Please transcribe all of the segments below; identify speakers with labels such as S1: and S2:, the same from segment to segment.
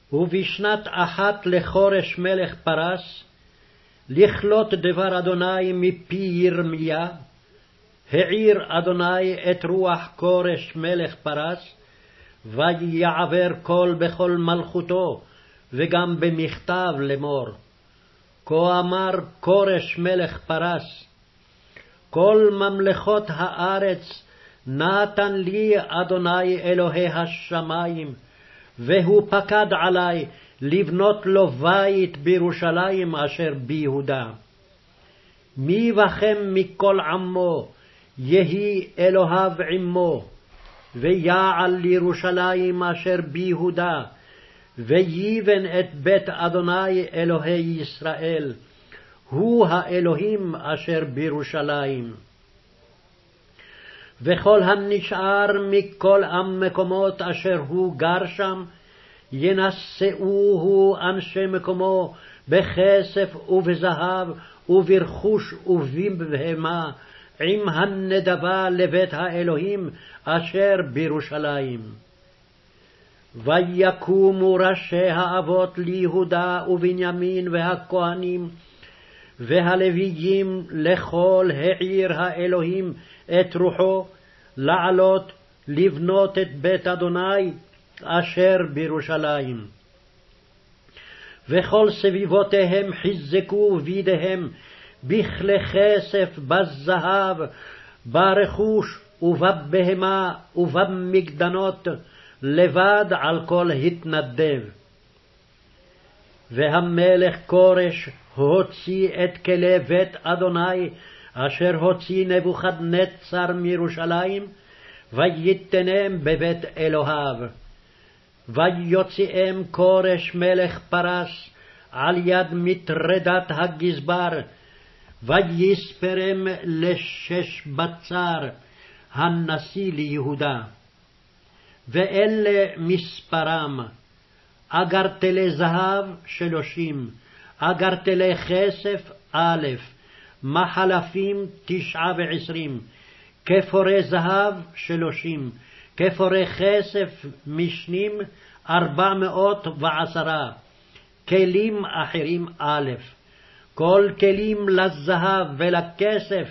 S1: ובשנת 1 לחורש מלך פרס, לכלות דבר אדוני מפי ירמיה, העיר אדוני את רוח כורש מלך פרס, ויעבר קול בכל מלכותו, וגם במכתב לאמור. כה אמר כורש מלך פרס, כל ממלכות הארץ נתן לי אדוני אלוהי השמיים, והוא פקד עלי לבנות לו בית בירושלים אשר ביהודה. מי בכם מכל עמו יהי אלוהיו עמו, ויעל לירושלים אשר ביהודה, ויבן את בית אדוני אלוהי ישראל, הוא האלוהים אשר בירושלים. וכל הנשאר מכל המקומות אשר הוא גר שם, ינשאוהו אנשי מקומו בכסף ובזהב וברכוש ובבהמה, עם הנדבה לבית האלוהים אשר בירושלים. ויקומו ראשי האבות ליהודה ובנימין והכהנים והלוויים לכל העיר האלוהים את רוחו, לעלות לבנות את בית אדוני אשר בירושלים. וכל סביבותיהם חיזקו בידיהם בכלי כסף, בזהב, ברכוש ובבהמה ובמגדנות, לבד על כל התנדב. והמלך כורש הוציא את כלי בית אדוני אשר הוציא נבוכדנצר מירושלים, ויתנם בבית אלוהיו. ויוציאם כורש מלך פרס על יד מטרדת הגזבר, ויספרם לשש בצר הנשיא ליהודה. ואלה מספרם: אגרטלי זהב 30, אגרטלי כסף 1, מחלפים 29, כפורי זהב 30, כפורי כסף משנים 410, כלים אחרים 1, כל כלים לזהב ולכסף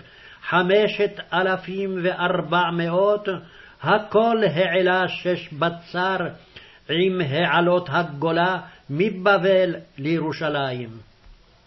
S1: 5,400, הכל העלה 6 בצר, עם העלות הגולה מבבל לירושלים.